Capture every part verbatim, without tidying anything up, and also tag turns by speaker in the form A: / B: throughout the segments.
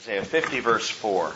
A: Isaiah fifty, verse four.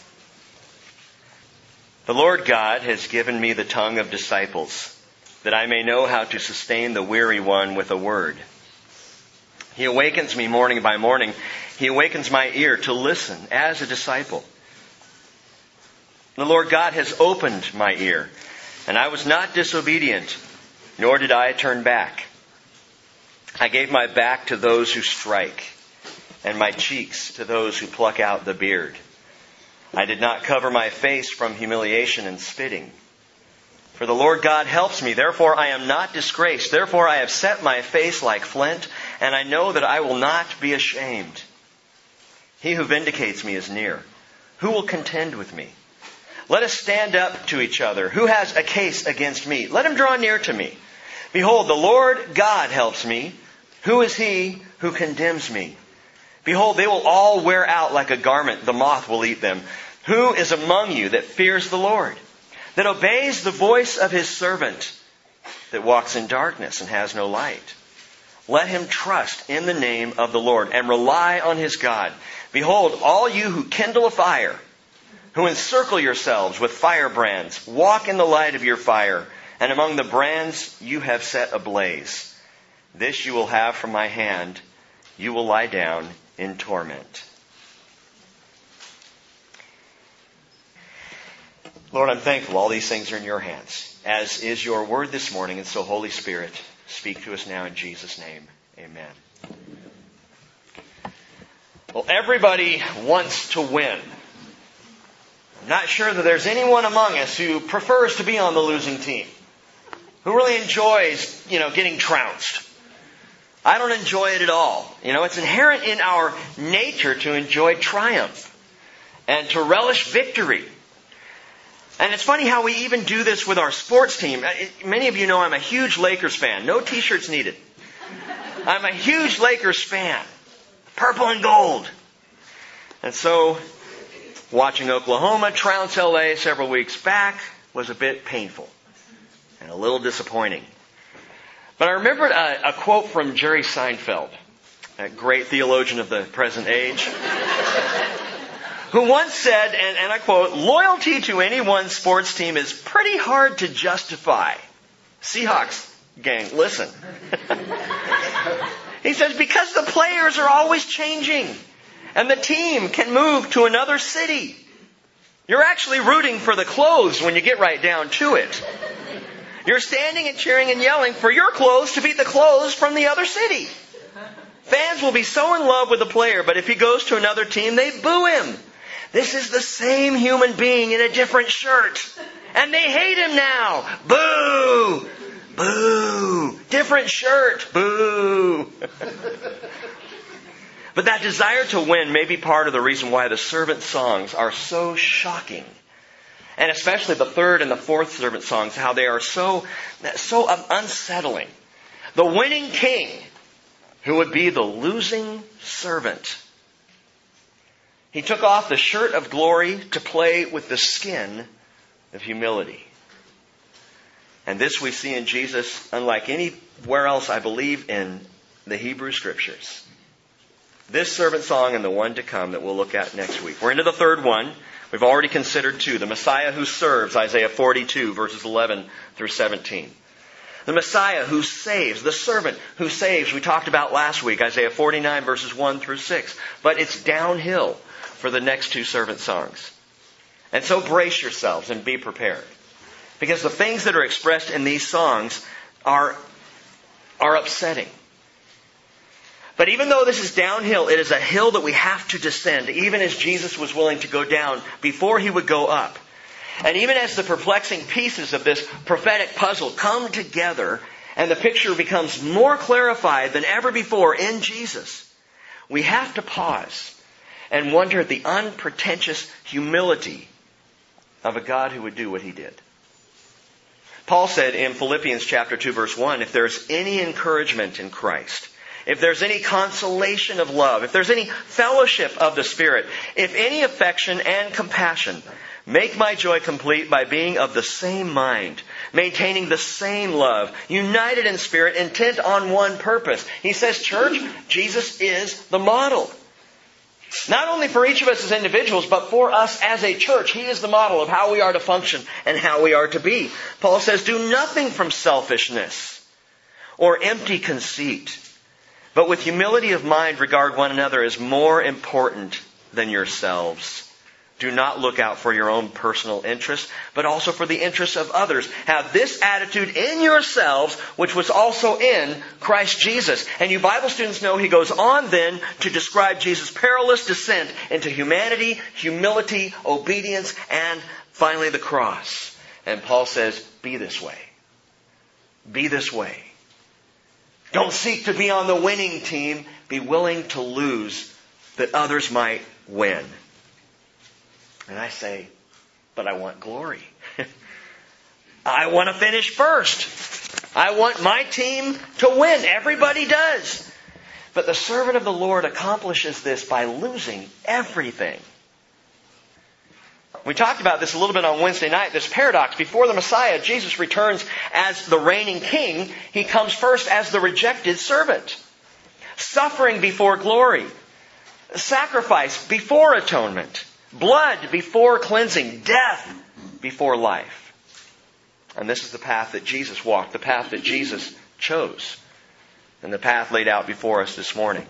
A: The Lord God has given me the tongue of disciples, that I may know how to sustain the weary one with a word. He awakens me morning by morning. He awakens my ear to listen as a disciple. The Lord God has opened my ear, and I was not disobedient, nor did I turn back. I gave my back to those who strike, and my cheeks to those who pluck out the beard. I did not cover my face from humiliation and spitting. For the Lord God helps me, therefore I am not disgraced. Therefore I have set my face like flint, and I know that I will not be ashamed. He who vindicates me is near. Who will contend with me? Let us stand up to each other. Who has a case against me? Let him draw near to me. Behold, the Lord God helps me. Who is he who condemns me? Behold, they will all wear out like a garment. The moth will eat them. Who is among you that fears the Lord, that obeys the voice of his servant, that walks in darkness and has no light? Let him trust in the name of the Lord and rely on his God. Behold, all you who kindle a fire, who encircle yourselves with firebrands, walk in the light of your fire, and among the brands you have set ablaze. This you will have from my hand. You will lie down in torment. Lord, I'm thankful all these things are in your hands, as is your word this morning. And so, Holy Spirit, speak to us now in Jesus' name. Amen. Well, everybody wants to win. I'm not sure that there's anyone among us who prefers to be on the losing team, who really enjoys, you know, getting trounced. I don't enjoy it at all. You know, it's inherent in our nature to enjoy triumph and to relish victory. And it's funny how we even do this with our sports team. Many of you know I'm a huge Lakers fan. No t-shirts needed. I'm a huge Lakers fan. Purple and gold. And so, watching Oklahoma trounce L A several weeks back was a bit painful and a little disappointing. But I remembered a, a quote from Jerry Seinfeld, a great theologian of the present age, who once said, and, and I quote, "Loyalty to any one sports team is pretty hard to justify." Seahawks gang, listen. He says, because the players are always changing, and the team can move to another city. You're actually rooting for the clothes when you get right down to it. You're standing and cheering and yelling for your clothes to beat the clothes from the other city. Fans will be so in love with the player, but if he goes to another team, they boo him. This is the same human being in a different shirt. And they hate him now. Boo! Boo! Different shirt. Boo! But that desire to win may be part of the reason why the servant songs are so shocking. And especially the third and the fourth servant songs, how they are so, so unsettling. The winning king, who would be the losing servant. He took off the shirt of glory to play with the skin of humility. And this we see in Jesus, unlike anywhere else, I believe, in the Hebrew Scriptures. This servant song and the one to come that we'll look at next week. We're into the third one. We've already considered two. The Messiah who serves, Isaiah forty-two, verses eleven through seventeen. The Messiah who saves, the servant who saves, we talked about last week, Isaiah forty-nine, verses one through six. But it's downhill for the next two servant songs. And so brace yourselves and be prepared. Because the things that are expressed in these songs are, are upsetting. But even though this is downhill, it is a hill that we have to descend, even as Jesus was willing to go down before he would go up. And even as the perplexing pieces of this prophetic puzzle come together and the picture becomes more clarified than ever before in Jesus, we have to pause and wonder at the unpretentious humility of a God who would do what he did. Paul said in Philippians chapter two, verse one, if there's any encouragement in Christ, if there's any consolation of love, if there's any fellowship of the Spirit, if any affection and compassion, make my joy complete by being of the same mind, maintaining the same love, united in spirit, intent on one purpose. He says, church, Jesus is the model. Not only for each of us as individuals, but for us as a church. He is the model of how we are to function and how we are to be. Paul says, do nothing from selfishness or empty conceit, but with humility of mind regard one another as more important than yourselves. Do not look out for your own personal interest, but also for the interests of others. Have this attitude in yourselves, which was also in Christ Jesus. And you Bible students know he goes on then to describe Jesus' perilous descent into humanity, humility, obedience, and finally the cross. And Paul says, be this way. Be this way. Don't seek to be on the winning team. Be willing to lose that others might win. And I say, but I want glory. I want to finish first. I want my team to win. Everybody does. But the servant of the Lord accomplishes this by losing everything. We talked about this a little bit on Wednesday night, this paradox. Before the Messiah, Jesus returns as the reigning king. He comes first as the rejected servant. Suffering before glory. Sacrifice before atonement. Blood before cleansing. Death before life. And this is the path that Jesus walked, the path that Jesus chose, and the path laid out before us this morning.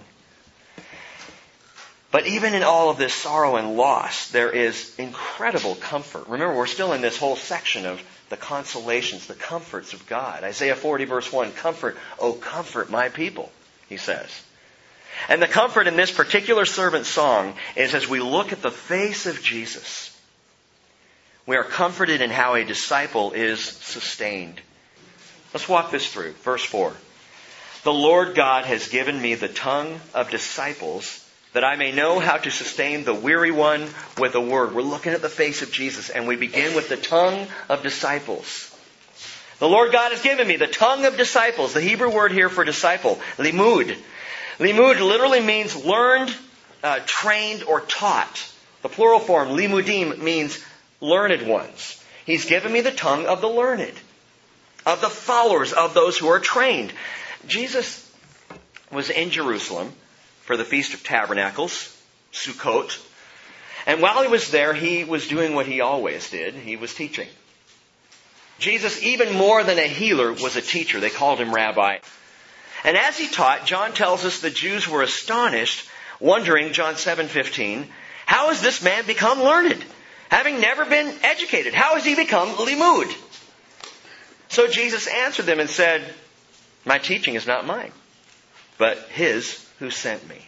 A: But even in all of this sorrow and loss, there is incredible comfort. Remember, we're still in this whole section of the consolations, the comforts of God. Isaiah forty verse one, comfort, oh comfort my people, he says. And the comfort in this particular servant song is as we look at the face of Jesus, we are comforted in how a disciple is sustained. Let's walk this through. Verse four. The Lord God has given me the tongue of disciples that I may know how to sustain the weary one with a word. We're looking at the face of Jesus and we begin with the tongue of disciples. The Lord God has given me the tongue of disciples. The Hebrew word here for disciple, limud. Limud literally means learned, uh, trained, or taught. The plural form, limudim, means learned ones. He's given me the tongue of the learned, of the followers, of those who are trained. Jesus was in Jerusalem for the Feast of Tabernacles, Sukkot. And while he was there, he was doing what he always did. He was teaching. Jesus, even more than a healer, was a teacher. They called him rabbi. And as he taught, John tells us the Jews were astonished, wondering, John seven fifteen, how has this man become learned, having never been educated? How has he become limud? So Jesus answered them and said, my teaching is not mine, but his who sent me.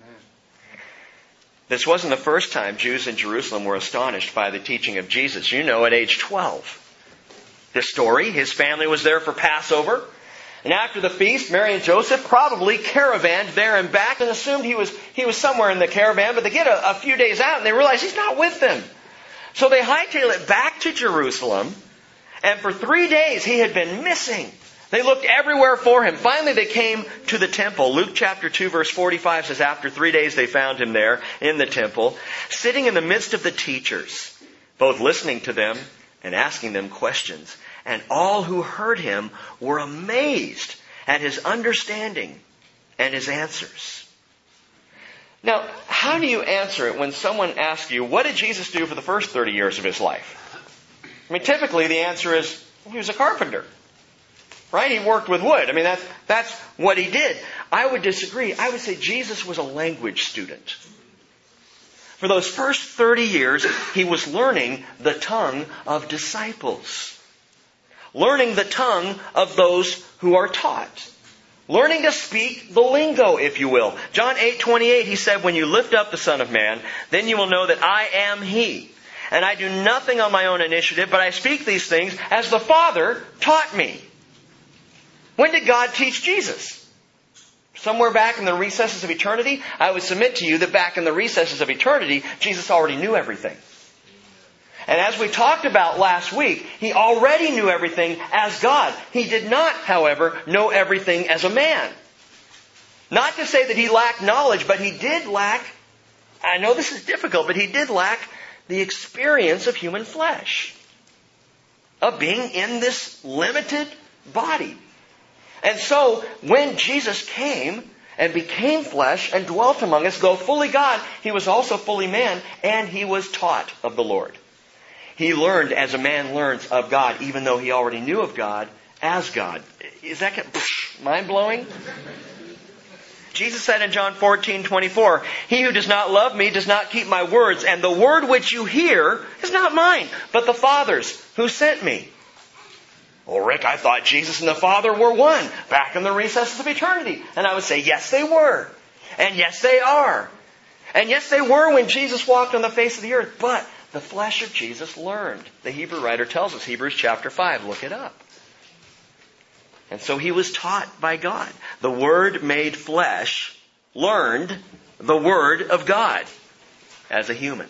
A: This wasn't the first time Jews in Jerusalem were astonished by the teaching of Jesus. You know, at age twelve. This story, his family was there for Passover. And after the feast, Mary and Joseph probably caravanned there and back and assumed he was he was somewhere in the caravan. But they get a, a few days out and they realize he's not with them. So they hightail it back to Jerusalem. And for three days he had been missing. They looked everywhere for him. Finally they came to the temple. Luke chapter two verse forty-five says, after three days they found him there in the temple, sitting in the midst of the teachers, both listening to them and asking them questions. And all who heard him were amazed at his understanding and his answers. Now, how do you answer it when someone asks you, what did Jesus do for the first thirty years of his life? I mean, typically the answer is, he was a carpenter. Right? He worked with wood. I mean, that's, that's what he did. I would disagree. I would say Jesus was a language student. For those first thirty years, he was learning the tongue of disciples. Learning the tongue of those who are taught. Learning to speak the lingo, if you will. John eight twenty-eight, he said, when you lift up the Son of Man, then you will know that I am He. And I do nothing on my own initiative, but I speak these things as the Father taught me. When did God teach Jesus? Somewhere back in the recesses of eternity? I would submit to you that back in the recesses of eternity, Jesus already knew everything. And as we talked about last week, He already knew everything as God. He did not, however, know everything as a man. Not to say that He lacked knowledge, but He did lack, I know this is difficult, but He did lack the experience of human flesh. Of being in this limited body. And so, when Jesus came and became flesh and dwelt among us. Though fully God, he was also fully man, and he was taught of the Lord. He learned as a man learns of God, even though he already knew of God as God. Is that mind-blowing? Jesus said in John fourteen twenty-four, he who does not love me does not keep my words, and the word which you hear is not mine, but the Father's who sent me. Well, Rick, I thought Jesus and the Father were one, back in the recesses of eternity. And I would say, yes, they were. And yes, they are. And yes, they were when Jesus walked on the face of the earth. But the flesh of Jesus learned. The Hebrew writer tells us, Hebrews chapter five, look it up. And so he was taught by God. The Word made flesh learned the Word of God as a human.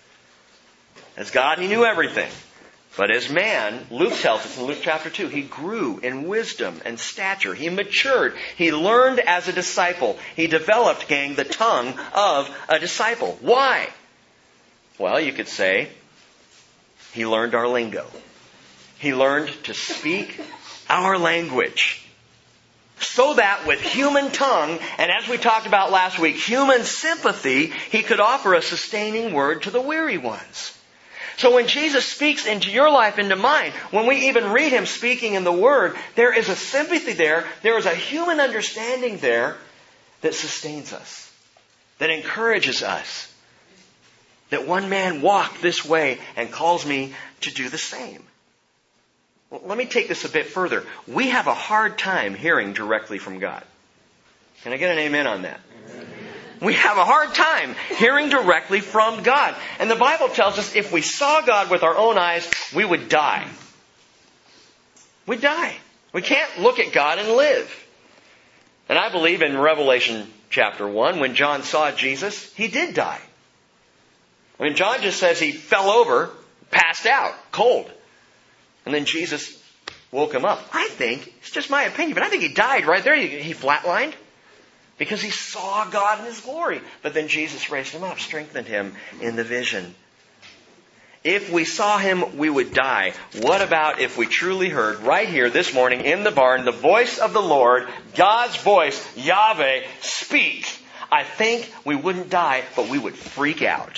A: As God, he knew everything. But as man, Luke tells us in Luke chapter two, he grew in wisdom and stature. He matured. He learned as a disciple. He developed, gang, the tongue of a disciple. Why? Well, you could say he learned our lingo. He learned to speak our language. So that with human tongue, and as we talked about last week, human sympathy, he could offer a sustaining word to the weary ones. So when Jesus speaks into your life, into mine, when we even read him speaking in the Word, there is a sympathy there, there is a human understanding there that sustains us, that encourages us, that one man walked this way and calls me to do the same. Well, let me take this a bit further. We have a hard time hearing directly from God. Can I get an amen on that? We have a hard time hearing directly from God. And the Bible tells us if we saw God with our own eyes, we would die. We'd die. We can't look at God and live. And I believe in Revelation chapter one, when John saw Jesus, he did die. I mean, John just says he fell over, passed out, cold. And then Jesus woke him up. I think, it's just my opinion, but I think he died right there. He flatlined. Because he saw God in his glory. But then Jesus raised him up, strengthened him in the vision. If we saw him, we would die. What about if we truly heard right here this morning in the barn the voice of the Lord, God's voice, Yahweh, speak? I think we wouldn't die, but we would freak out.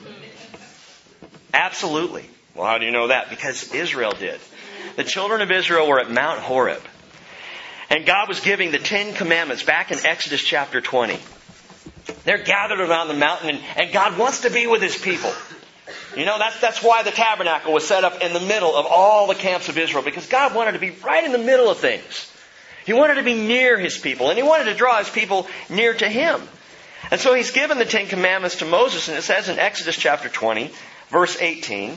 A: Absolutely. Well, how do you know that? Because Israel did. The children of Israel were at Mount Horeb. And God was giving the Ten Commandments back in Exodus chapter twenty. They're gathered around the mountain, and, and God wants to be with his people. You know, that's, that's why the tabernacle was set up in the middle of all the camps of Israel, because God wanted to be right in the middle of things. He wanted to be near his people, and he wanted to draw his people near to him. And so he's given the Ten Commandments to Moses, and it says in Exodus chapter twenty, verse eighteen,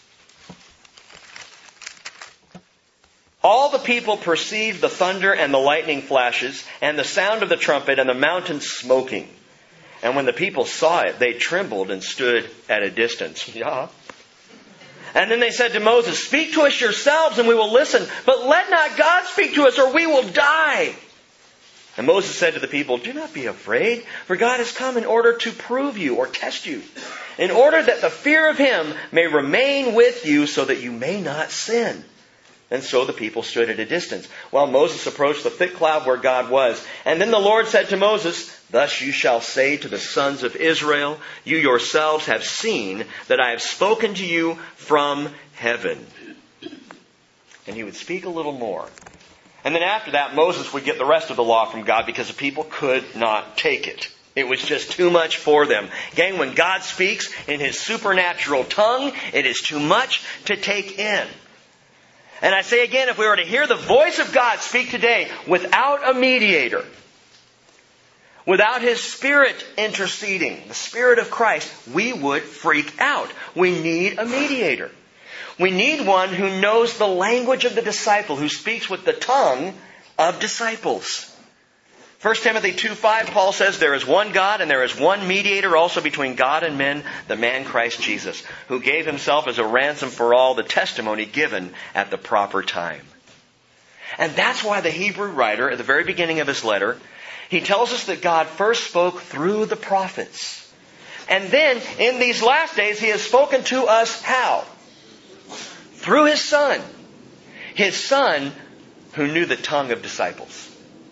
A: all the people perceived the thunder and the lightning flashes and the sound of the trumpet and the mountain smoking. And when the people saw it, they trembled and stood at a distance. Yeah. And then they said to Moses, speak to us yourselves and we will listen, but let not God speak to us or we will die. And Moses said to the people, do not be afraid, for God has come in order to prove you or test you, in order that the fear of him may remain with you so that you may not sin. And so the people stood at a distance, while Moses approached the thick cloud where God was. And then the Lord said to Moses, thus you shall say to the sons of Israel, you yourselves have seen that I have spoken to you from heaven. And he would speak a little more. And then after that, Moses would get the rest of the law from God because the people could not take it. It was just too much for them. Gang, when God speaks in his supernatural tongue, it is too much to take in. And I say again, if we were to hear the voice of God speak today without a mediator, without his Spirit interceding, the Spirit of Christ, we would freak out. We need a mediator. We need one who knows the language of the disciple, who speaks with the tongue of disciples. First Timothy two five, Paul says, there is one God and there is one mediator also between God and men, the man Christ Jesus, who gave himself as a ransom for all, the testimony given at the proper time. And that's why the Hebrew writer, at the very beginning of his letter, he tells us that God first spoke through the prophets. And then, in these last days, he has spoken to us how? Through his Son. His Son who knew the tongue of disciples.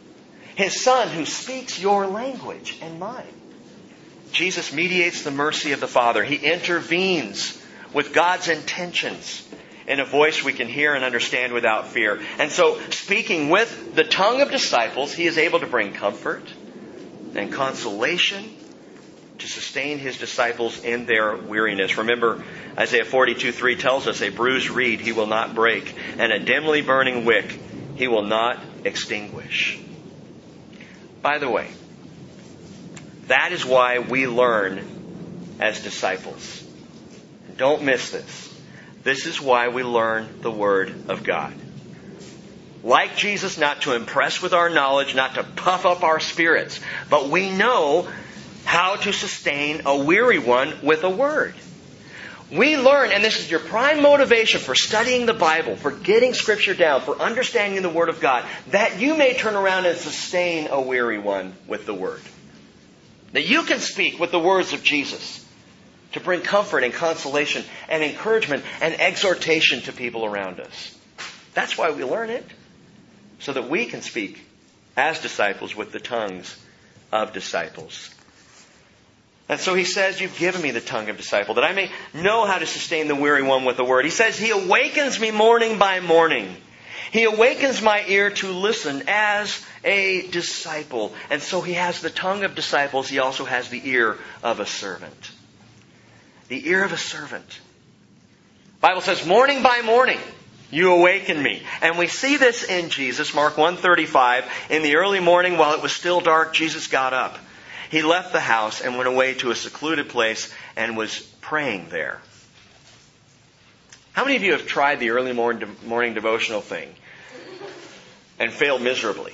A: His Son who speaks your language and mine. Jesus mediates the mercy of the Father. He intervenes with God's intentions in a voice we can hear and understand without fear. And so, speaking with the tongue of disciples, He is able to bring comfort and consolation to sustain His disciples in their weariness. Remember, Isaiah forty-two three tells us, a bruised reed He will not break, and a dimly burning wick He will not extinguish. By the way, that is why we learn as disciples. Don't miss this. This is why we learn the Word of God. Like Jesus, not to impress with our knowledge, not to puff up our spirits, but we know how to sustain a weary one with a word. We learn, and this is your prime motivation for studying the Bible, for getting Scripture down, for understanding the Word of God, that you may turn around and sustain a weary one with the Word. That you can speak with the words of Jesus to bring comfort and consolation and encouragement and exhortation to people around us. That's why we learn it. So that we can speak as disciples with the tongues of disciples. And so He says, you've given me the tongue of disciple, that I may know how to sustain the weary one with the word. He says, He awakens me morning by morning. He awakens my ear to listen as a disciple. And so He has the tongue of disciples. He also has the ear of a servant. The ear of a servant. The Bible says, morning by morning, you awaken me. And we see this in Jesus, Mark one thirty-five. In the early morning, while it was still dark, Jesus got up. He left the house and went away to a secluded place and was praying there. How many of you have tried the early morning, morning devotional thing and failed miserably?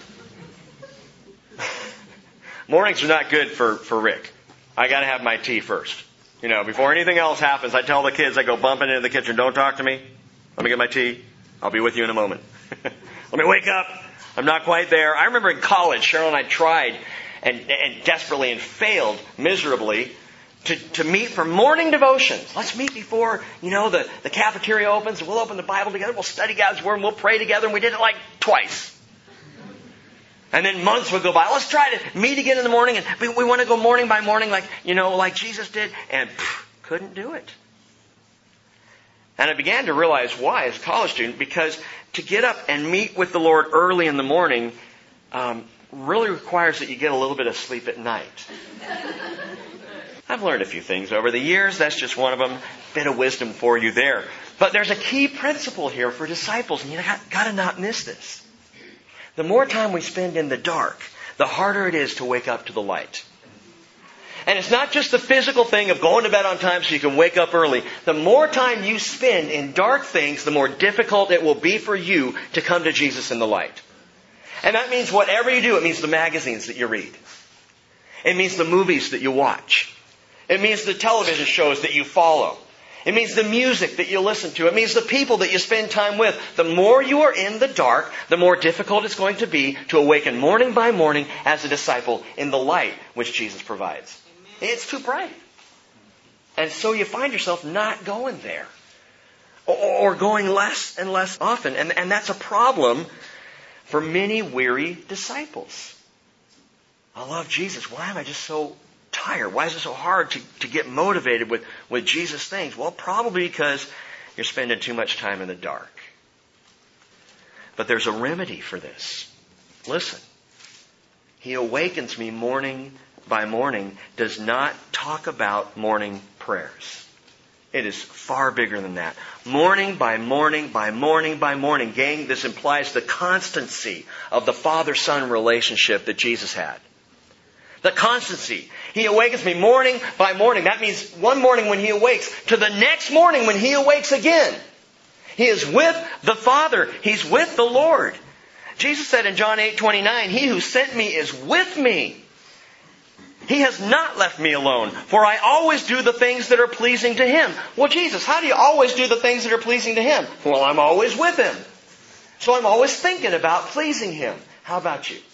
A: Mornings are not good for, for Rick. I got to have my tea first. You know, before anything else happens, I tell the kids, I go bumping into the kitchen, don't talk to me. Let me get my tea. I'll be with you in a moment. Let me wake up. I'm not quite there. I remember in college, Cheryl and I tried and, and desperately and failed miserably to, to meet for morning devotions. Let's meet before, you know, the, the cafeteria opens and we'll open the Bible together. We'll study God's Word and we'll pray together. And we did it like twice. And then months would go by. Let's try to meet again in the morning. And we, we want to go morning by morning like, you know, like Jesus did. And pff, couldn't do it. And I began to realize why as a college student, because to get up and meet with the Lord early in the morning um, really requires that you get a little bit of sleep at night. I've learned a few things over the years. That's just one of them. Bit of wisdom for you there. But there's a key principle here for disciples, and you've got to not miss this. The more time we spend in the dark, the harder it is to wake up to the light. And it's not just the physical thing of going to bed on time so you can wake up early. The more time you spend in dark things, the more difficult it will be for you to come to Jesus in the light. And that means whatever you do, it means the magazines that you read. It means the movies that you watch. It means the television shows that you follow. It means the music that you listen to. It means the people that you spend time with. The more you are in the dark, the more difficult it's going to be to awaken morning by morning as a disciple in the light which Jesus provides. It's too bright. And so you find yourself not going there. Or going less and less often. And, and that's a problem for many weary disciples. I love Jesus. Why am I just so tired? Why is it so hard to, to get motivated with, with Jesus things? Well, probably because you're spending too much time in the dark. But there's a remedy for this. Listen. He awakens me morning by morning does not talk about morning prayers. It is far bigger than that. Morning by morning by morning by morning. Gang, this implies the constancy of the Father-Son relationship that Jesus had. The constancy. He awakens me morning by morning. That means one morning when He awakes to the next morning when He awakes again. He is with the Father. He's with the Lord. Jesus said in John eight twenty-nine, He who sent me is with me. He has not left me alone, for I always do the things that are pleasing to Him. Well, Jesus, how do you always do the things that are pleasing to Him? Well, I'm always with Him. So I'm always thinking about pleasing Him. How about you?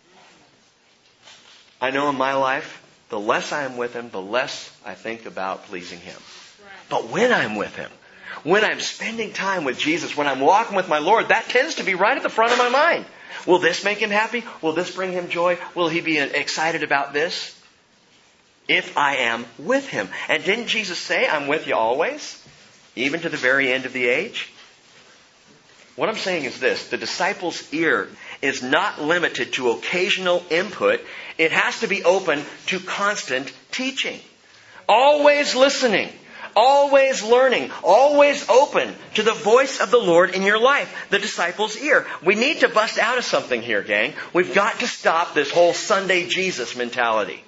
A: I know in my life, the less I am with Him, the less I think about pleasing Him. But when I'm with Him, when I'm spending time with Jesus, when I'm walking with my Lord, that tends to be right at the front of my mind. Will this make him happy? Will this bring him joy? Will he be excited about this? If I am with him. And didn't Jesus say, I'm with you always? Even to the very end of the age? What I'm saying is this. The disciple's ear is not limited to occasional input. It has to be open to constant teaching. Always listening. Always learning. Always open to the voice of the Lord in your life. The disciple's ear. We need to bust out of something here, gang. We've got to stop this whole Sunday Jesus mentality.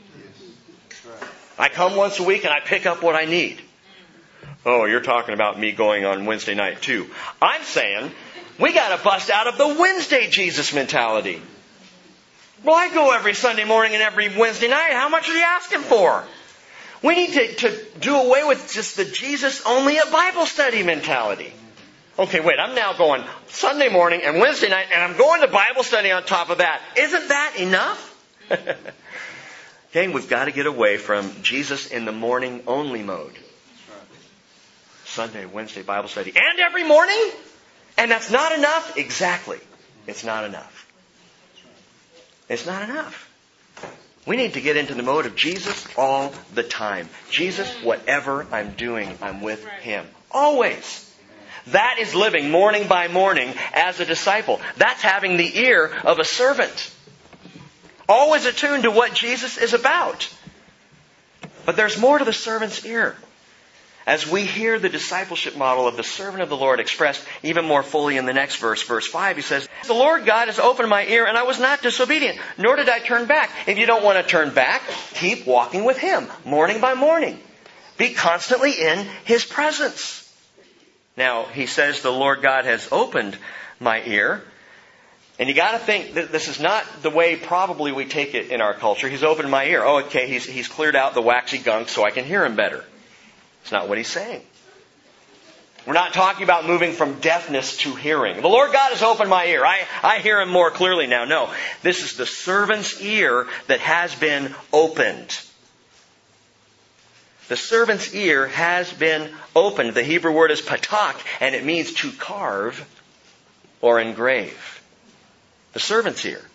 A: I come once a week and I pick up what I need. Oh, you're talking about me going on Wednesday night too. I'm saying we got to bust out of the Wednesday Jesus mentality. Well, I go every Sunday morning and every Wednesday night. How much are you asking for? We need to, to do away with just the Jesus only at Bible study mentality. Okay, wait, I'm now going Sunday morning and Wednesday night and I'm going to Bible study on top of that. Isn't that enough? Okay, we've got to get away from Jesus in the morning only mode. Sunday, Wednesday, Bible study. And every morning? And that's not enough? Exactly. It's not enough. It's not enough. We need to get into the mode of Jesus all the time. Jesus, whatever I'm doing, I'm with Him. Always. That is living morning by morning as a disciple. That's having the ear of a servant. Always attuned to what Jesus is about. But there's more to the servant's ear. As we hear the discipleship model of the servant of the Lord expressed even more fully in the next verse, verse five, he says, the Lord God has opened my ear and I was not disobedient, nor did I turn back. If you don't want to turn back, keep walking with Him, morning by morning. Be constantly in His presence. Now, he says the Lord God has opened my ear. And you got to think that this is not the way probably we take it in our culture. He's opened my ear. Oh, okay, he's, he's cleared out the waxy gunk so I can hear Him better. It's not what he's saying. We're not talking about moving from deafness to hearing. The Lord God has opened my ear. I, I hear Him more clearly now. No, this is the servant's ear that has been opened. The servant's ear has been opened. The Hebrew word is patak, and it means to carve or engrave. The servant's ear.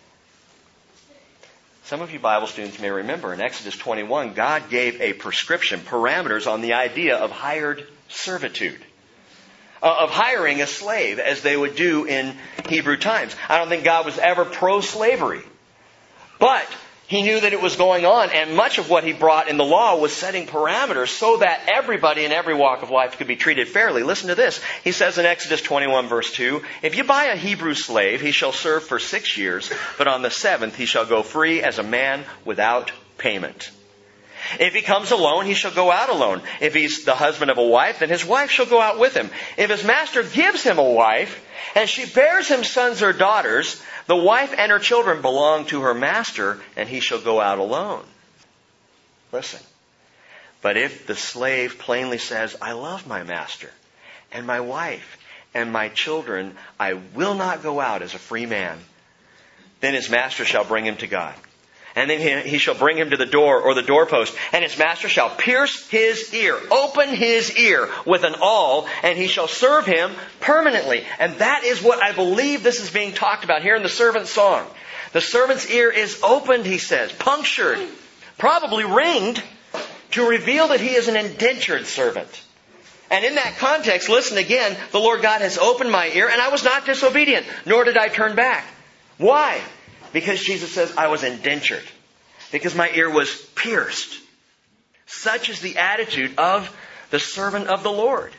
A: Some of you Bible students may remember in Exodus twenty-one, God gave a prescription, parameters on the idea of hired servitude. Uh, of hiring a slave, as they would do in Hebrew times. I don't think God was ever pro-slavery. But He knew that it was going on, and much of what He brought in the law was setting parameters so that everybody in every walk of life could be treated fairly. Listen to this. He says in Exodus twenty-one verse two, if you buy a Hebrew slave, he shall serve for six years, but on the seventh he shall go free as a man without payment. If he comes alone, he shall go out alone. If he's the husband of a wife, then his wife shall go out with him. If his master gives him a wife, and she bears him sons or daughters, the wife and her children belong to her master, and he shall go out alone. Listen. But if the slave plainly says, I love my master, and my wife, and my children, I will not go out as a free man, then his master shall bring him to God. And then he shall bring him to the door or the doorpost, and his master shall pierce his ear, open his ear with an awl, and he shall serve him permanently. And that is what I believe this is being talked about here in the servant's song. The servant's ear is opened, he says, punctured, probably ringed, to reveal that he is an indentured servant. And in that context, listen again, the Lord God has opened my ear, and I was not disobedient, nor did I turn back. Why? Because Jesus says, I was indentured. Because my ear was pierced. Such is the attitude of the servant of the Lord.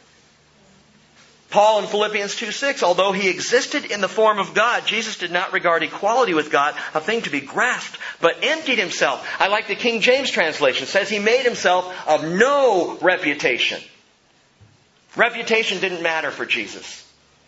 A: Paul in Philippians two six, although He existed in the form of God, Jesus did not regard equality with God a thing to be grasped, but emptied Himself. I like the King James translation. It says He made Himself of no reputation. Reputation didn't matter for Jesus.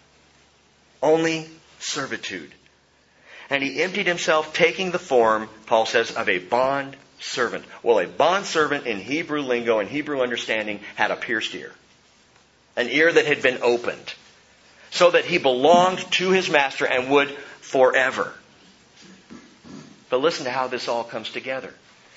A: Only servitude. And He emptied Himself, taking the form, Paul says, of a bond servant. Well, a bond servant in Hebrew lingo and Hebrew understanding had a pierced ear. An ear that had been opened. So that he belonged to his master and would forever. But listen to how this all comes together.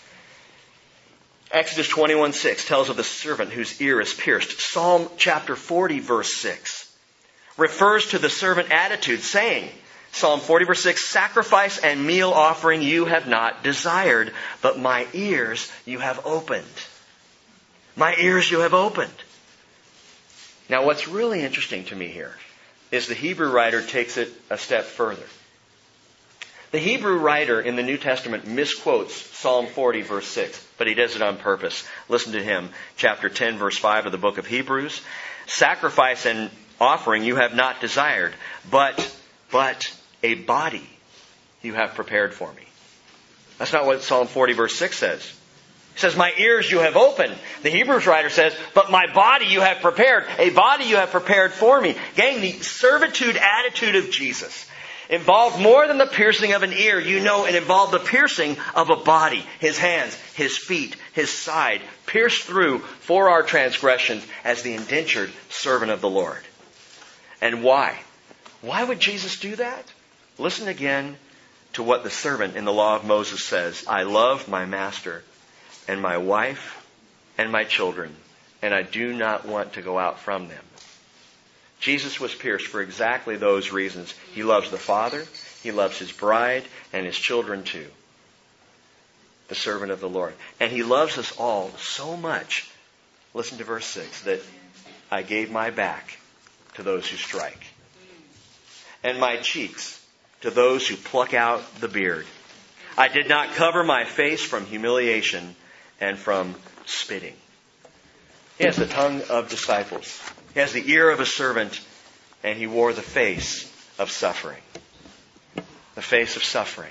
A: Exodus twenty-one six tells of the servant whose ear is pierced. Psalm chapter forty verse six refers to the servant attitude, saying, Psalm forty verse six, sacrifice and meal offering you have not desired, but my ears you have opened. My ears you have opened. Now what's really interesting to me here is the Hebrew writer takes it a step further. The Hebrew writer in the New Testament misquotes Psalm forty verse six, but he does it on purpose. Listen to him, chapter ten verse five of the book of Hebrews. Sacrifice and offering you have not desired, but, but a body you have prepared for me. That's not what Psalm forty verse six says. He says, my ears you have opened. The Hebrews writer says, but my body you have prepared. A body you have prepared for me. Gang, the servitude attitude of Jesus involved more than the piercing of an ear. You know, it involved the piercing of a body. His hands, his feet, his side, pierced through for our transgressions as the indentured servant of the Lord. And why? Why would Jesus do that? Listen again to what the servant in the law of Moses says. I love my master and my wife and my children, and I do not want to go out from them. Jesus was pierced for exactly those reasons. He loves the Father, He loves His bride, and His children too. The servant of the Lord. And He loves us all so much, listen to verse six, that I gave my back to those who strike, and my cheeks to those who pluck out the beard. I did not cover my face from humiliation and from spitting. He has the tongue of disciples. He has the ear of a servant, and He wore the face of suffering. The face of suffering.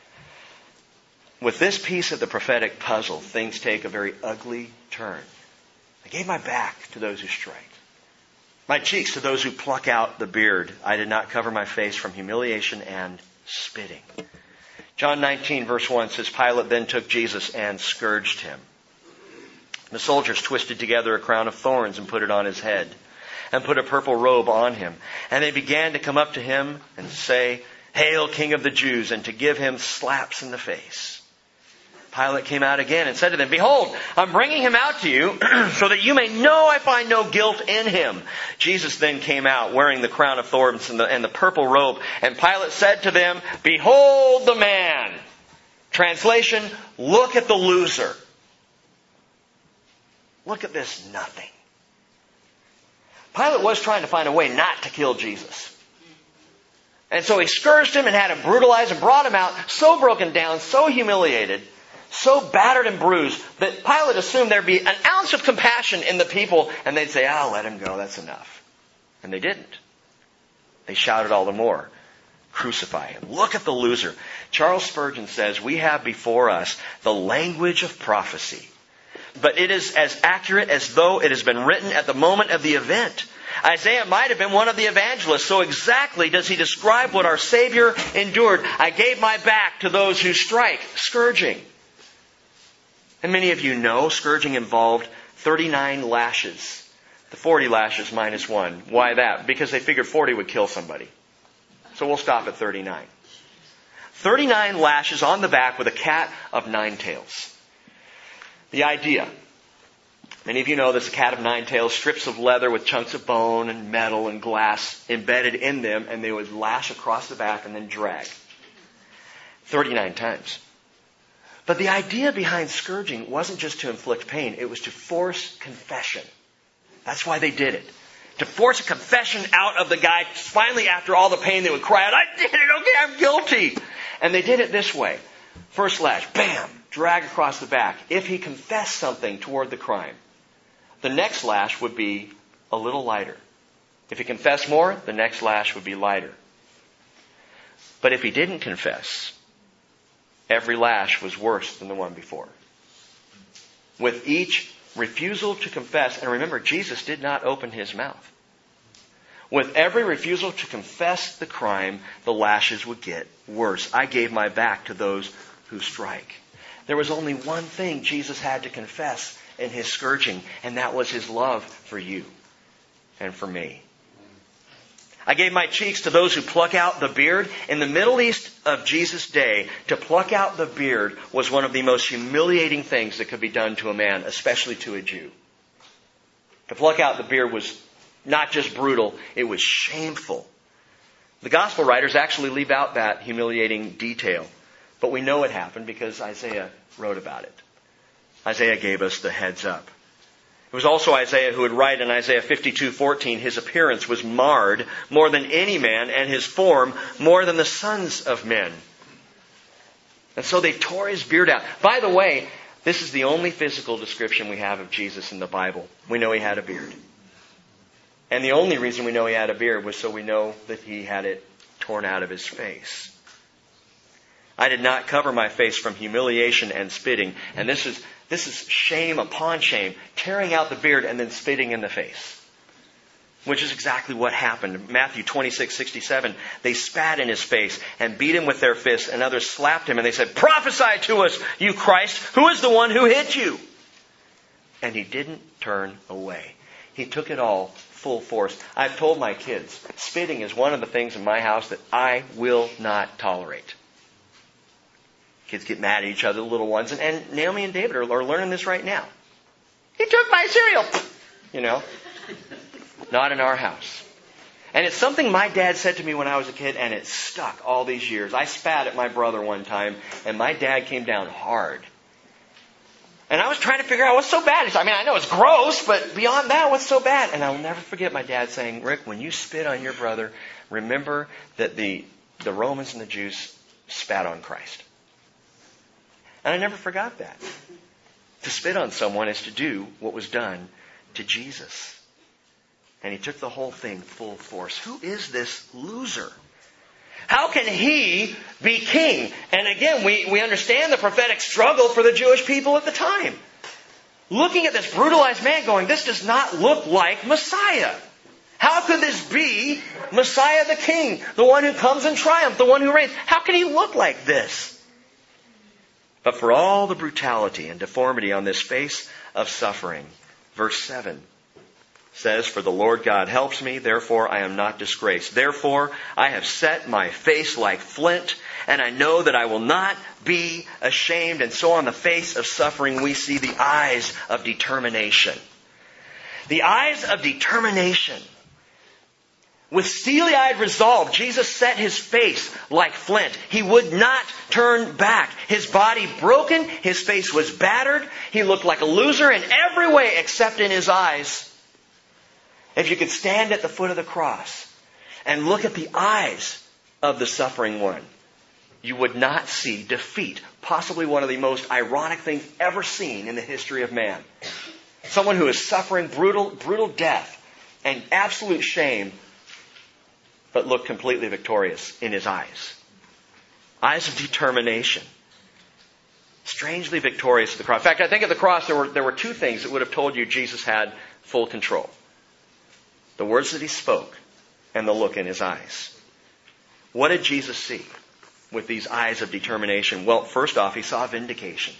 A: With this piece of the prophetic puzzle, things take a very ugly turn. I gave my back to those who strike, my cheeks to those who pluck out the beard. I did not cover my face from humiliation and spitting. John nineteen verse one says, Pilate then took Jesus and scourged Him. The soldiers twisted together a crown of thorns and put it on His head, and put a purple robe on Him. And they began to come up to Him and say, Hail, King of the Jews, and to give Him slaps in the face. Pilate came out again and said to them, Behold, I'm bringing Him out to you, so that you may know I find no guilt in Him. Jesus then came out, wearing the crown of thorns and the, and the purple robe. And Pilate said to them, Behold the man. Translation, look at the loser. Look at this nothing. Pilate was trying to find a way not to kill Jesus. And so he scourged Him and had Him brutalized and brought Him out so broken down, so humiliated, so battered and bruised, that Pilate assumed there'd be an ounce of compassion in the people, and they'd say, I'll let Him go, that's enough. And they didn't. They shouted all the more, Crucify Him. Look at the loser. Charles Spurgeon says, we have before us the language of prophecy, but it is as accurate as though it has been written at the moment of the event. Isaiah might have been one of the evangelists, so exactly does he describe what our Savior endured. I gave my back to those who strike, scourging. And many of you know scourging involved thirty-nine lashes. The forty lashes minus one. Why that? Because they figured forty would kill somebody. So we'll stop at thirty-nine. thirty-nine lashes on the back with a cat of nine tails. The idea, many of you know this, a cat of nine tails, strips of leather with chunks of bone and metal and glass embedded in them, and they would lash across the back and then drag. thirty-nine times. But the idea behind scourging wasn't just to inflict pain, it was to force confession. That's why they did it. To force a confession out of the guy. Finally, after all the pain, they would cry out, I did it, okay, I'm guilty. And they did it this way. First lash, bam, drag across the back. If he confessed something toward the crime, the next lash would be a little lighter. If he confessed more, the next lash would be lighter. But if he didn't confess, every lash was worse than the one before. With each refusal to confess, and remember, Jesus did not open His mouth. With every refusal to confess the crime, the lashes would get worse. I gave my back to those who strike. There was only one thing Jesus had to confess in His scourging, and that was His love for you and for me. I gave my cheeks to those who pluck out the beard. In the Middle East of Jesus' day, to pluck out the beard was one of the most humiliating things that could be done to a man, especially to a Jew. To pluck out the beard was not just brutal, it was shameful. The gospel writers actually leave out that humiliating detail. But we know it happened because Isaiah wrote about it. Isaiah gave us the heads up. It was also Isaiah who would write in Isaiah fifty-two fourteen, his appearance was marred more than any man, and his form more than the sons of men. And so they tore his beard out. By the way, this is the only physical description we have of Jesus in the Bible. We know he had a beard. And the only reason we know he had a beard was so we know that he had it torn out of his face. I did not cover my face from humiliation and spitting. And this is this is shame upon shame, tearing out the beard and then spitting in the face. Which is exactly what happened. Matthew twenty-six sixty-seven, they spat in his face and beat him with their fists, and others slapped him and they said, "Prophesy to us, you Christ, who is the one who hit you?" And he didn't turn away. He took it all full force. I've told my kids, spitting is one of the things in my house that I will not tolerate. Kids get mad at each other, the little ones. And, and Naomi and David are, are learning this right now. He took my cereal. You know. Not in our house. And it's something my dad said to me when I was a kid, and it stuck all these years. I spat at my brother one time, and my dad came down hard. And I was trying to figure out what's so bad. I mean, I know it's gross, but beyond that, what's so bad? And I'll never forget my dad saying, "Rick, when you spit on your brother, remember that the, the Romans and the Jews spat on Christ." And I never forgot that. To spit on someone is to do what was done to Jesus. And he took the whole thing full force. Who is this loser? How can he be king? And again, we, we understand the prophetic struggle for the Jewish people at the time. Looking at this brutalized man going, this does not look like Messiah. How could this be Messiah the king? The one who comes in triumph, the one who reigns. How can he look like this? But for all the brutality and deformity on this face of suffering, verse seven says, "For the Lord God helps me, therefore I am not disgraced. Therefore I have set my face like flint, and I know that I will not be ashamed." And so on the face of suffering we see the eyes of determination. The eyes of determination. With steely-eyed resolve, Jesus set his face like flint. He would not turn back. His body broken, his face was battered. He looked like a loser in every way except in his eyes. If you could stand at the foot of the cross and look at the eyes of the suffering one, you would not see defeat. Possibly one of the most ironic things ever seen in the history of man. Someone who is suffering brutal, brutal death and absolute shame, but looked completely victorious in his eyes. Eyes of determination. Strangely victorious at the cross. In fact, I think at the cross there were, there were two things that would have told you Jesus had full control. The words that he spoke and the look in his eyes. What did Jesus see with these eyes of determination? Well, first off, he saw vindication.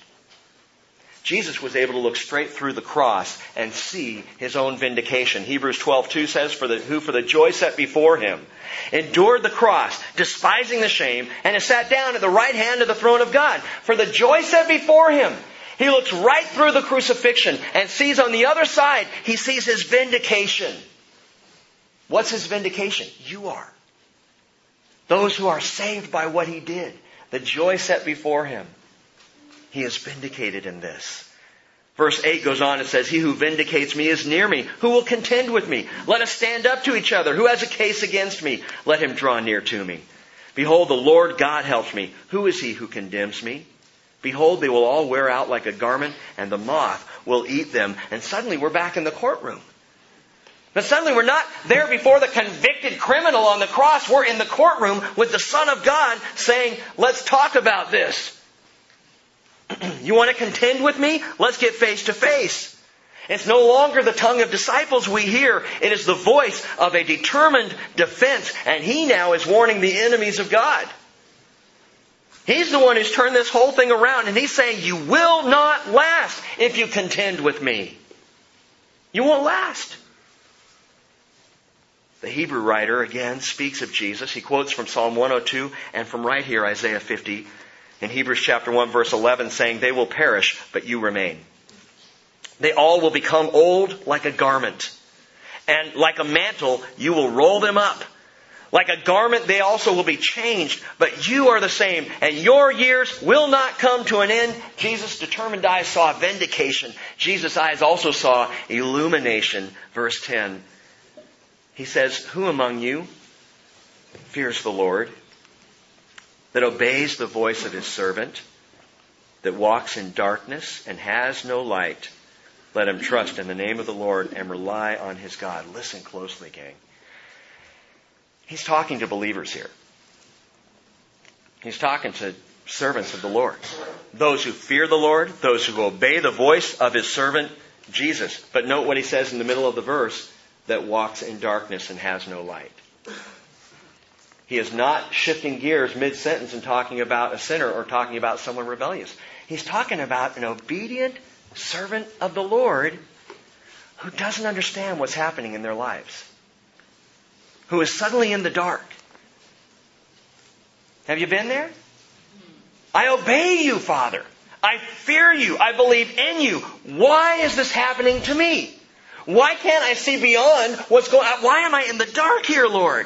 A: Jesus was able to look straight through the cross and see his own vindication. Hebrews twelve two says, "For the, who for the joy set before him endured the cross, despising the shame, and has sat down at the right hand of the throne of God." For the joy set before him. He looks right through the crucifixion and sees on the other side, he sees his vindication. What's his vindication? You are. Those who are saved by what he did. The joy set before him. He is vindicated in this. Verse eight goes on and says, "He who vindicates me is near me. Who will contend with me? Let us stand up to each other. Who has a case against me? Let him draw near to me. Behold, the Lord God helps me. Who is he who condemns me? Behold, they will all wear out like a garment, and the moth will eat them." And suddenly we're back in the courtroom. But suddenly we're not there before the convicted criminal on the cross. We're in the courtroom with the Son of God saying, "Let's talk about this. You want to contend with me? Let's get face to face." It's no longer the tongue of disciples we hear. It is the voice of a determined defense. And he now is warning the enemies of God. He's the one who's turned this whole thing around. And he's saying, you will not last if you contend with me. You won't last. The Hebrew writer, again, speaks of Jesus. He quotes from Psalm one oh two and from right here, Isaiah fifty. In Hebrews chapter one, verse eleven, saying, "They will perish, but you remain. They all will become old like a garment. And like a mantle, you will roll them up. Like a garment, they also will be changed, but you are the same, and your years will not come to an end. Jesus' determined eyes saw vindication. Jesus' eyes also saw illumination. Verse ten. He says, who among you fears the Lord, that obeys the voice of his servant, that walks in darkness and has no light? Let him trust in the name of the Lord and rely on his God. Listen closely, gang. He's talking to believers here. He's talking to servants of the Lord. Those who fear the Lord, those who obey the voice of his servant, Jesus. But note what he says in the middle of the verse, that walks in darkness and has no light. He is not shifting gears mid-sentence and talking about a sinner or talking about someone rebellious. He's talking about an obedient servant of the Lord who doesn't understand what's happening in their lives, who is suddenly in the dark. Have you been there? I obey you, Father. I fear you. I believe in you. Why is this happening to me? Why can't I see beyond what's going on? Why am I in the dark here, Lord?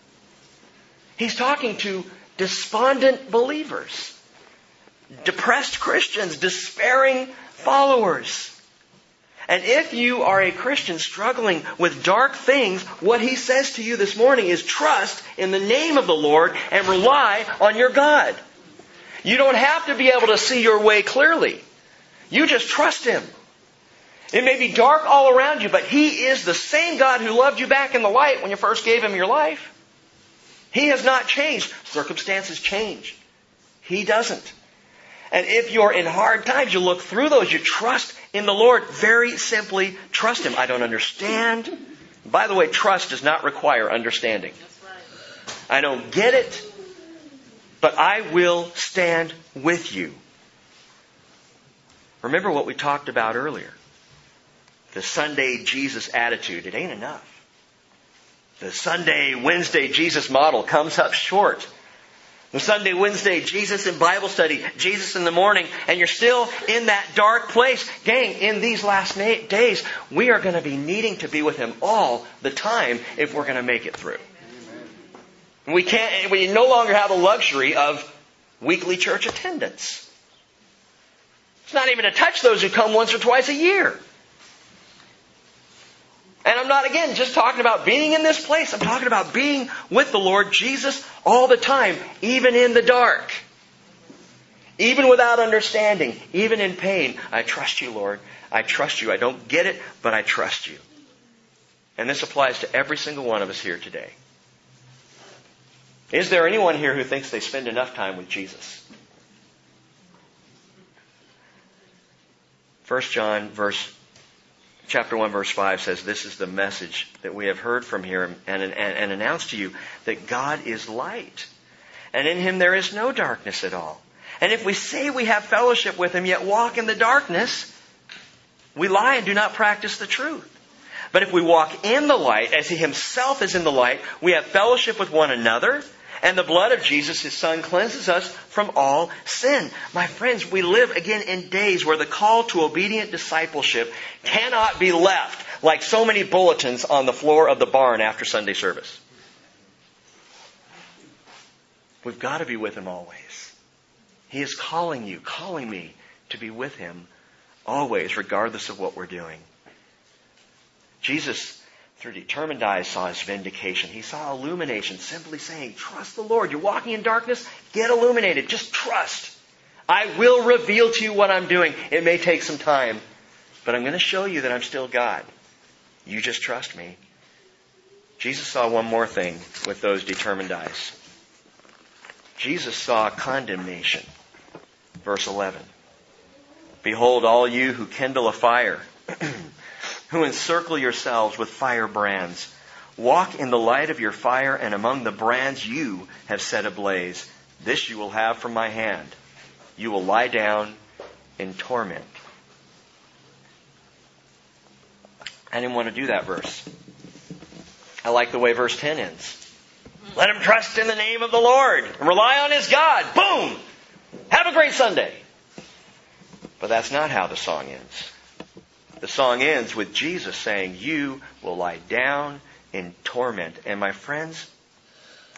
A: He's talking to despondent believers, depressed Christians, despairing followers. And if you are a Christian struggling with dark things, what he says to you this morning is trust in the name of the Lord and rely on your God. You don't have to be able to see your way clearly. You just trust him. It may be dark all around you, but he is the same God who loved you back in the light when you first gave him your life. He has not changed. Circumstances change. He doesn't. And if you're in hard times, you look through those, you trust in the Lord. Very simply, trust him. I don't understand. By the way, trust does not require understanding. I don't get it, but I will stand with you. Remember what we talked about earlier. The Sunday Jesus attitude. It ain't enough. The Sunday, Wednesday Jesus model comes up short. The Sunday, Wednesday, Jesus in Bible study, Jesus in the morning, and you're still in that dark place. Gang, in these last na- days, we are going to be needing to be with him all the time if we're going to make it through. We can't, we no longer have the luxury of weekly church attendance. It's not even to touch those who come once or twice a year. And I'm not, again, just talking about being in this place. I'm talking about being with the Lord Jesus all the time, even in the dark. Even without understanding, even in pain. I trust you, Lord. I trust you. I don't get it, but I trust you. And this applies to every single one of us here today. Is there anyone here who thinks they spend enough time with Jesus? First John verse Chapter one verse five says, this is the message that we have heard from him and, and, and announced to you, that God is light. And in him there is no darkness at all. And if we say we have fellowship with him, yet walk in the darkness, we lie and do not practice the truth. But if we walk in the light, as he himself is in the light, we have fellowship with one another. And the blood of Jesus, his Son, cleanses us from all sin. My friends, we live again in days where the call to obedient discipleship cannot be left like so many bulletins on the floor of the barn after Sunday service. We've got to be with him always. He is calling you, calling me to be with him always, regardless of what we're doing. Jesus, through determined eyes, saw his vindication. He saw illumination, simply saying, trust the Lord. You're walking in darkness, get illuminated. Just trust. I will reveal to you what I'm doing. It may take some time, but I'm going to show you that I'm still God. You just trust me. Jesus saw one more thing with those determined eyes. Jesus saw condemnation. Verse eleven. Behold, all you who kindle a fire, who encircle yourselves with firebrands, walk in the light of your fire, and among the brands you have set ablaze. This you will have from my hand. You will lie down in torment. I didn't want to do that verse. I like the way verse ten ends. Let him trust in the name of the Lord and rely on his God. Boom! Have a great Sunday. But that's not how the song ends. The song ends with Jesus saying, you will lie down in torment. And my friends,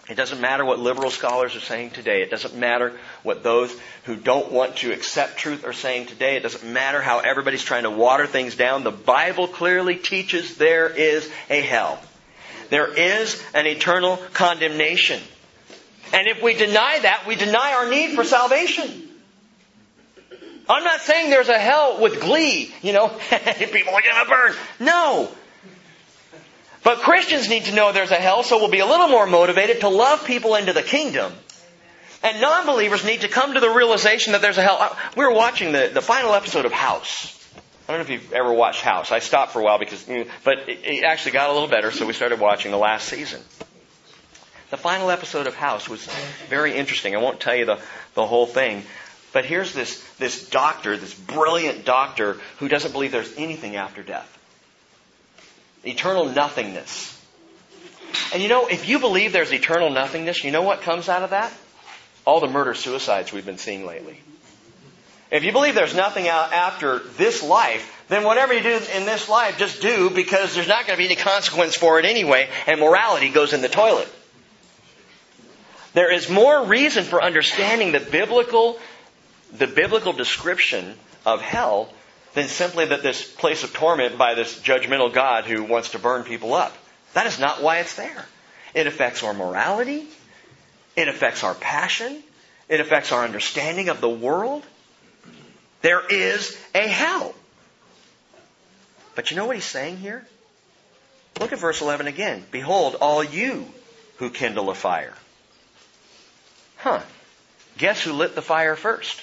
A: It doesn't matter what liberal scholars are saying today. It doesn't matter what those who don't want to accept truth are saying today. It doesn't matter how everybody's trying to water things down. The Bible clearly teaches there is a hell. There is an eternal condemnation. And if we deny that, we deny our need for salvation. I'm not saying there's a hell with glee, you know, people are going to burn. No. But Christians need to know there's a hell, so we'll be a little more motivated to love people into the kingdom. And non-believers need to come to the realization that there's a hell. We were watching the, the final episode of House. I don't know if you've ever watched House. I stopped for a while because, but it, it actually got a little better, so we started watching the last season. The final episode of House was very interesting. I won't tell you the, the whole thing. But here's this, this doctor, this brilliant doctor, who doesn't believe there's anything after death. Eternal nothingness. And you know, if you believe there's eternal nothingness, you know what comes out of that? All the murder-suicides we've been seeing lately. If you believe there's nothing out after this life, then whatever you do in this life, just do, because there's not going to be any consequence for it anyway, and morality goes in the toilet. There is more reason for understanding the biblical, the biblical description of hell than simply that this place of torment by this judgmental God who wants to burn people up. That is not why it's there. It affects our morality. It affects our passion. It affects our understanding of the world. There is a hell. But you know what he's saying here? Look at verse eleven again. Behold, all you who kindle a fire. Huh. Guess who lit the fire first?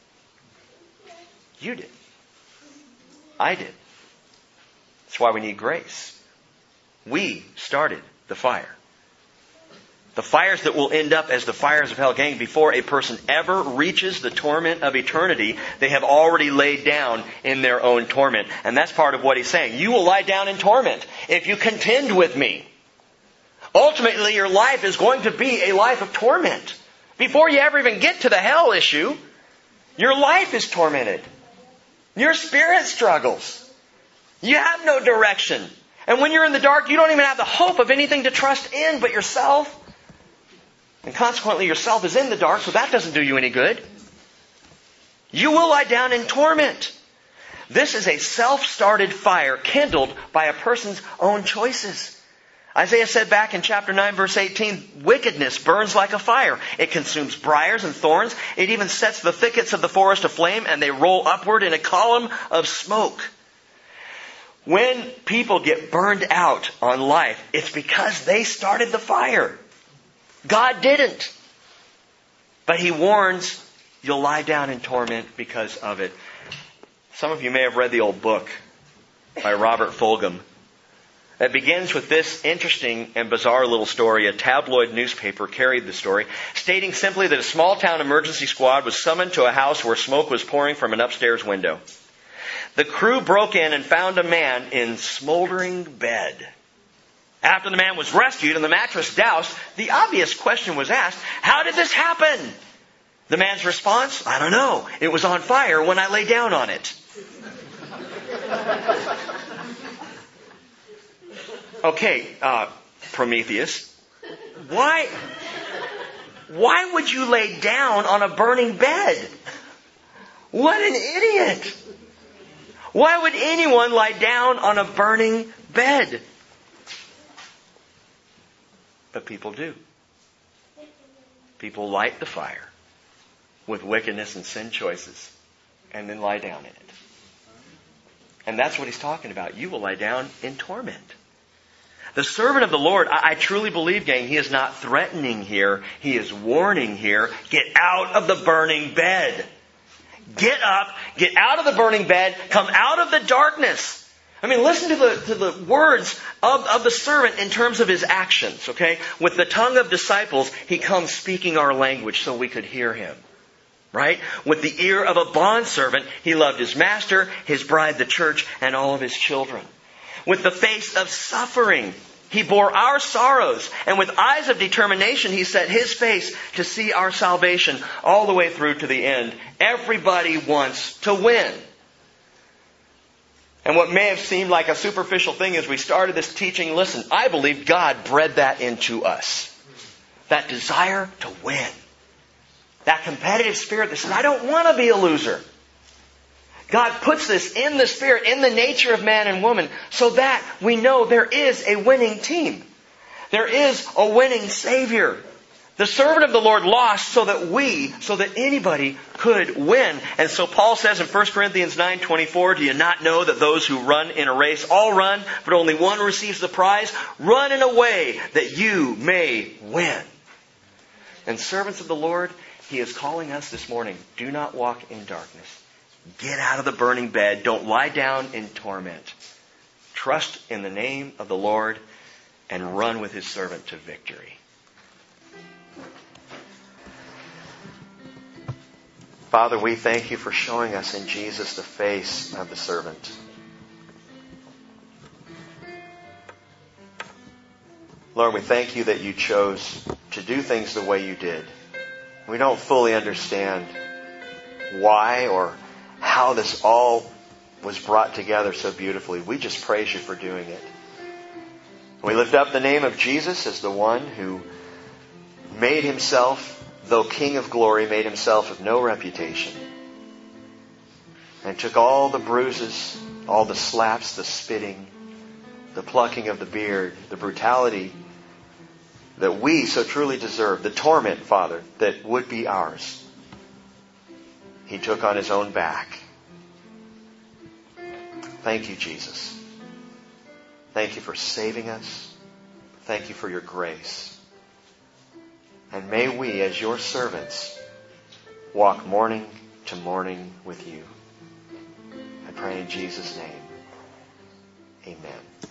A: You did. I did. That's why we need grace. We started the fire. The fires that will end up as the fires of hell. Gang, before a person ever reaches the torment of eternity, they have already laid down in their own torment. And that's part of what he's saying. You will lie down in torment if you contend with me. Ultimately, your life is going to be a life of torment. Before you ever even get to the hell issue, your life is tormented. Your spirit struggles. You have no direction. And when you're in the dark, you don't even have the hope of anything to trust in but yourself. And consequently, yourself is in the dark, so that doesn't do you any good. You will lie down in torment. This is a self-started fire kindled by a person's own choices. Isaiah said back in chapter nine, verse eighteen, wickedness burns like a fire. It consumes briars and thorns. It even sets the thickets of the forest aflame, and they roll upward in a column of smoke. When people get burned out on life, it's because they started the fire. God didn't. But He warns, you'll lie down in torment because of it. Some of you may have read the old book by Robert Fulghum. It begins with this interesting and bizarre little story. A tabloid newspaper carried the story, stating simply that a small town emergency squad was summoned to a house where smoke was pouring from an upstairs window. The crew broke in and found a man in smoldering bed. After the man was rescued and the mattress doused, the obvious question was asked, how did this happen? The man's response, I don't know. It was on fire when I lay down on it. Okay, uh, Prometheus, why, why would you lay down on a burning bed? What an idiot! Why would anyone lie down on a burning bed? But people do. People light the fire with wickedness and sin choices and then lie down in it. And that's what he's talking about. You will lie down in torment. The servant of the Lord, I, I truly believe, gang, he is not threatening here. He is warning here. Get out of the burning bed. Get up, get out of the burning bed, come out of the darkness. I mean, listen to the, to the words of, of the servant in terms of his actions, okay? With the tongue of disciples, he comes speaking our language so we could hear him. Right? With the ear of a bondservant, he loved his master, his bride, the church, and all of his children. With the face of suffering, he bore our sorrows. And with eyes of determination, he set his face to see our salvation all the way through to the end. Everybody wants to win. And what may have seemed like a superficial thing as we started this teaching, listen, I believe God bred that into us. that desire to win. That competitive spirit that says, I don't want to be a loser. God puts this in the spirit, in the nature of man and woman, so that we know there is a winning team. There is a winning Savior. The servant of the Lord lost so that we, so that anybody could win. And so Paul says in First Corinthians nine twenty-four, do you not know that those who run in a race all run, but only one receives the prize? Run in a way that you may win. And servants of the Lord, He is calling us this morning, do not walk in darkness. Get out of the burning bed. Don't lie down in torment. Trust in the name of the Lord and run with His servant to victory. Father, we thank You for showing us in Jesus the face of the servant. Lord, we thank You that You chose to do things the way You did. We don't fully understand why or how this all was brought together so beautifully. We just praise You for doing it. We lift up the name of Jesus as the one who made Himself, though King of glory, made Himself of no reputation, and took all the bruises, all the slaps, the spitting, the plucking of the beard, the brutality that we so truly deserve, the torment, Father, that would be ours. He took on His own back. Thank You, Jesus. Thank You for saving us. Thank You for Your grace. And may we, as Your servants, walk morning to morning with You. I pray in Jesus' name. Amen.